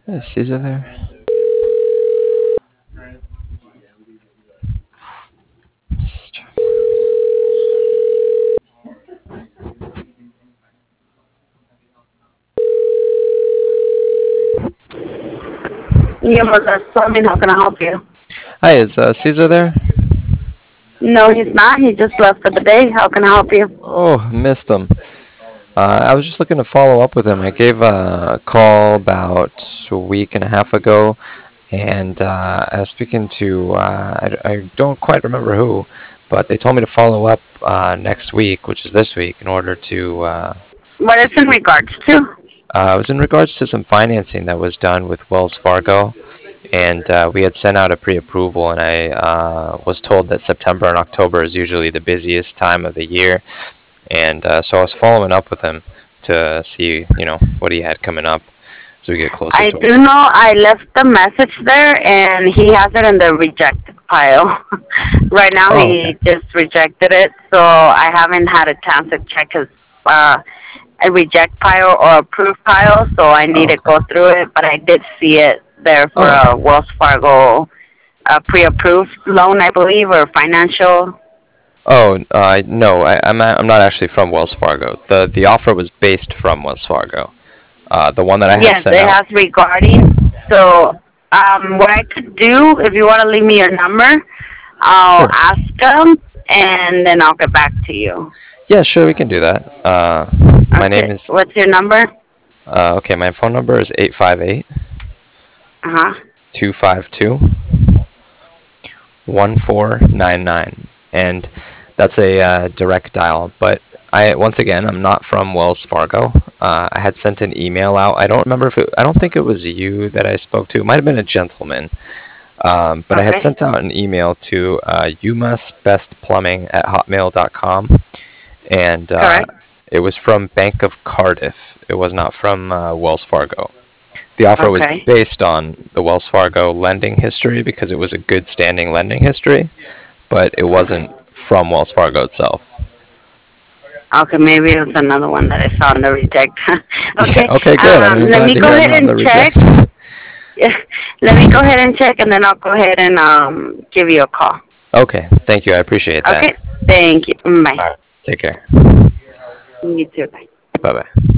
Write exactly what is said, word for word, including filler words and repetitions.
Is Caesar there? Yeah, but that's something. How can I help you? Hi, is uh, Caesar there? No, he's not. He just left for the day. How can I help you? Oh, missed him. Uh, I was just looking to follow up with him. I gave a call about a week and a half ago, and uh, I was speaking to, uh, I, I don't quite remember who, but they told me to follow up uh, next week, which is this week, in order to uh, What is in see. regards to? Uh, it was in regards to some financing that was done with Wells Fargo, and uh, we had sent out a pre-approval, and I uh, was told that September and October is usually the busiest time of the year, and uh, so I was following up with him to see, you know, what he had coming up as we get closer I do towards it. know I left the message there, and he has it in the rejected pile. Right now, Oh, okay. he just rejected it, so I haven't had a chance to check his uh, a reject pile or approved pile, so I need Oh, to okay. go through it. But I did see it there for Oh, a okay. Wells Fargo uh, pre-approved loan, I believe, or financial. Oh, uh, no, I, I'm not, I'm not actually from Wells Fargo. The the offer was based from Wells Fargo. Uh, the one that I had Yes, sent it out. has regarding. So, um, what I could do, if you want to leave me your number, I'll Sure. ask them, and then I'll get back to you. Yeah, sure, we can do that. Uh, my name Okay. is. What's your number? Uh, okay, my phone number is eight five eight Uh huh. two five two one four nine nine, and that's a uh, direct dial. But I once again, I'm not from Wells Fargo. Uh, I had sent an email out. I don't remember if it. I don't think it was you that I spoke to. It might have been a gentleman. Um, but I had Okay. sent out an email to uh, umasbestplumbing at hotmail dot com, and uh, Correct. it was from Bank of Cardiff. It was not from uh, Wells Fargo. The offer was Okay. based on the Wells Fargo lending history because it was a good standing lending history, but it wasn't from Wells Fargo itself. Okay. Maybe it was another one that I saw in the reject. Yeah, Okay. okay, good. I mean, Um, I'm let glad me to go hear I'm ahead not in and the check. reject. Yeah. Let me go ahead and check, and then I'll go ahead and um give you a call. Okay, thank you. I appreciate that. Okay. Thank you. Bye. All right, take care. You too. Bye. Bye bye.